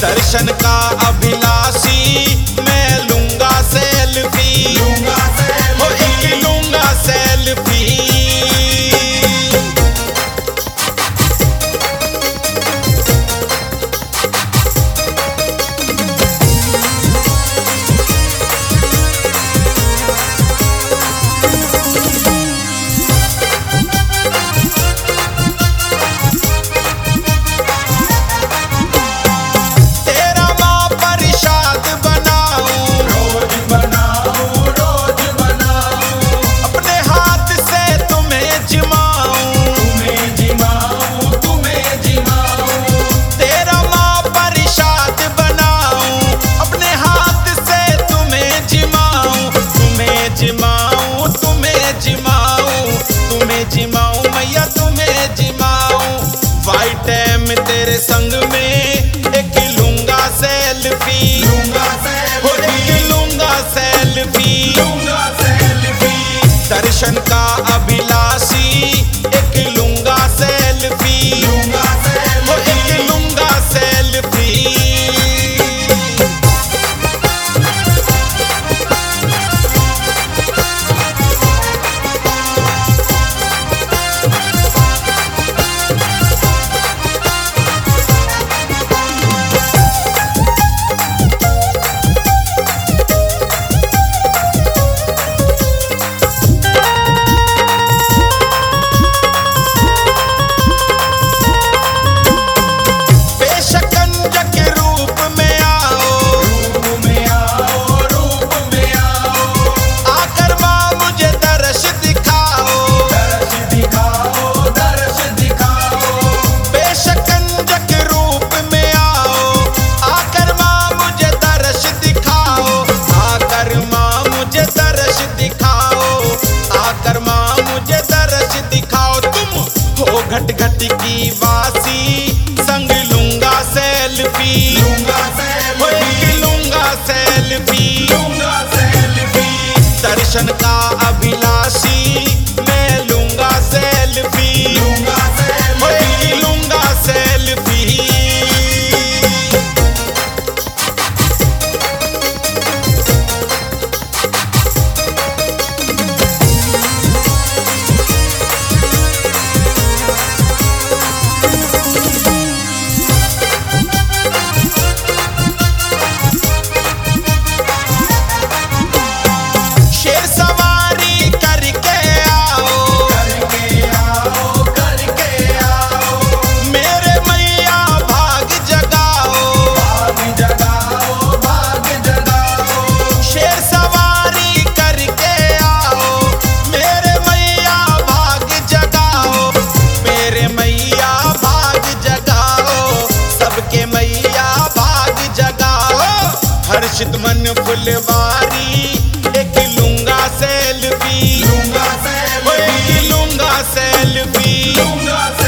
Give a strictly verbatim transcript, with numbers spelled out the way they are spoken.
दर्शन का अभिलाषी मैं लूंगा सेल्फी, लूंगा हो एक लूंगा सेल्फी। तेरा माँ प्रसाद बनाऊं, रोज बनाऊं रोज बनाऊं, अपने हाथ से तुम्हें जिमाऊं, तुम्हें जिमाऊं तुम्हें जिमाऊं, तेरा माँ प्रसाद बनाऊं, अपने हाथ से तुम्हें जिमाऊं, तुम्हें जिमाऊं तुम्हें जिमाऊं, तुम्हें जिमाऊं मैया तुम्हें जिमाऊं। वाइट टाइम तेरे संग में एक लूंगा सेल्फी, लूंगा हो सेल्फी, एक लूंगा सेल्फी। लूंगा सेल्फी, दर्शन का अभिलाषी एक लूंगा सेल्फी, लूंगा हो सेल्फी, एक लूंगा सेल्फी। बेशकंज के रूप में आओ, रूप में आओ रूप में आओ, आकर माँ मुझे दर्श दिखाओ, दर्श दिखाओ दर्श दिखाओ, बेशकंज के रूप में आओ, आकर माँ मुझे दर्श दिखाओ, आकर माँ मुझे दर्श दिखाओ, आकर माँ मुझे दर्श दिखाओ। तुम हो घट घट की वासी संग लूंगा सेल्फी, लूंगा हो एक सेल्फी, लूंगा सेल्फी। लूंगा सेल्फी, दर्शन का अभिलाषी मैं लूंगा सेल्फी, लूंगा हो सेल्फी, एक लूंगा सेल्फी। शेर सवारी करके आओ, करके आओ करके आओ, मेरे मैया भाग जगाओ, भाग जगाओ भाग जगाओ, शेर सवारी करके आओ, मेरे मैया भाग जगाओ, मेरे मैया भाग जगाओ, सबके मैया भाग जगाओ। हर्षित मन फुलवारी एक लूंगा सेल्फी, लूंगा हो सेल्फी, एक लूंगा सेल्फी। लूंगा